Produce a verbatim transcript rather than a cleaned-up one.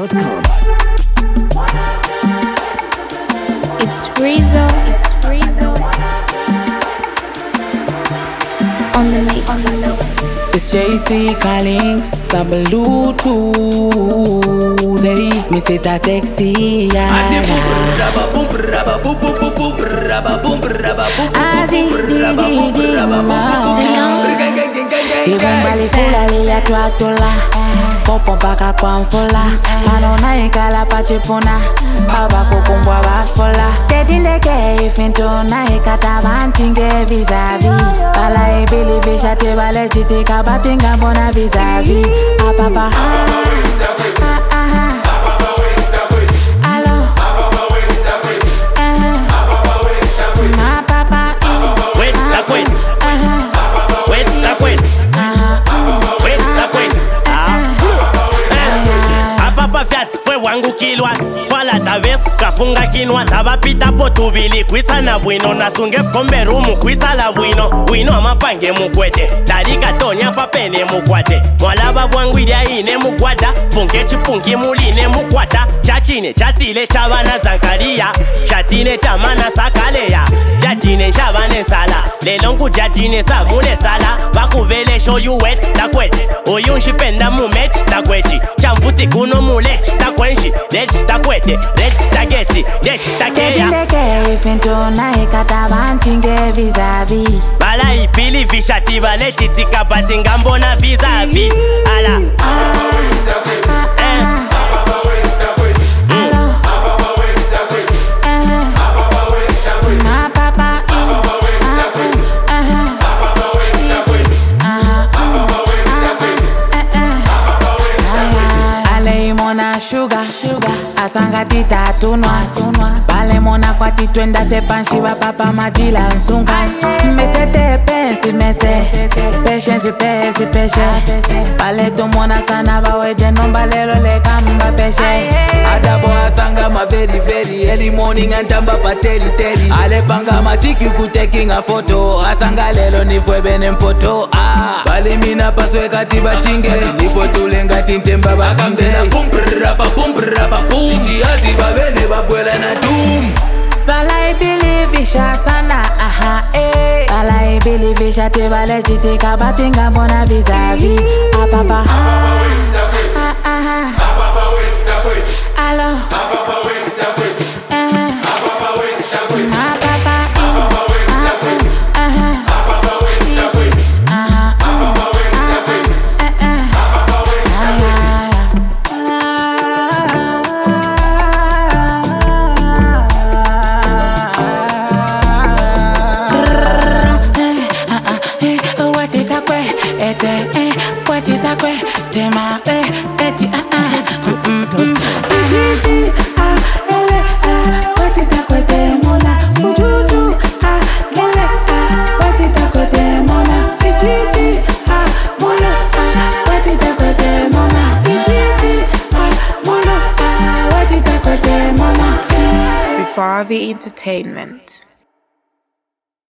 dot com. It's Rizzo, it's Rizzo on the mix. On the mix. It's J C calling, double Bluetooth. Hey, me say that sexy. I Ivumbali fula liya twatola Fopo mpaka kwa mfula Manona ikala pachipuna Baba kukumbwa bafola Tetindeke ifintuna ikatabantinge vizavi Bala ibili vishate bale chitika batinga mbona vizavi Apapa wangu kilwa Fala tavesu kafunga kinwa Tabapita po tubili Kwisa na bwino Nasunge fkombe rumu Kwisa la bwino Wino amapange mukwete Tarika tonya papene mukwate Mwalaba bwangu ilia ine mukwata Punke chipungi muline mukwata Chachine chatile chabana zankaria Chatine chamana sakaleya Jajine chabane sala Lelongu jajine samune sala Bakuvele show you wet takwete Oyunshi penda mumechi takwechi Chamfuti kuno mulechi takwenshi Lechi takwete, lechi taketi, lechi takeya Tetindeke ifintuna ikatabantinge vizavi Bala ipili vishati bale chitika batinga mbona vizavi Ala Sugar, sugar, asanga tita tunwa, tunwa. Bale mona kwa titwenda fe panshiba papa majila nsunga. Mesete pensi mese, patience pesi peshe. Bale to mona sana baweje nomba lero le kamba peshe. Adabo asanga ma very very early morning antamba pateli teli. Ale panga matiki kutaking a photo. Asanga lelo ni fwebe nempoto. Ah, bale mina paswe katiba chinge. Ni foto lenga tintemba bakamde. Rapa pum rapa pum Ishi azi babene babwela na doom Bala I believe isha sana aha eh Bala I believe isha te bale chitika batinga mbona vizavi Apapa Apapa westa kwe Apapa westa kwe Alo Apapa westa kwe Apapa westa kwe Apapa Apapa westa kwe Apapa westa kwe Apapa westa kwe Apapa westa kwe Tema eh eti ah ah Ujiji ah ele ah Watita kwe temona Ujuju ah ele ah Watita kwe temona Ujiji ah mono ah Watita kwe temona Ujiji ah mono ah Watita kwe temona Vifavi Entertainment.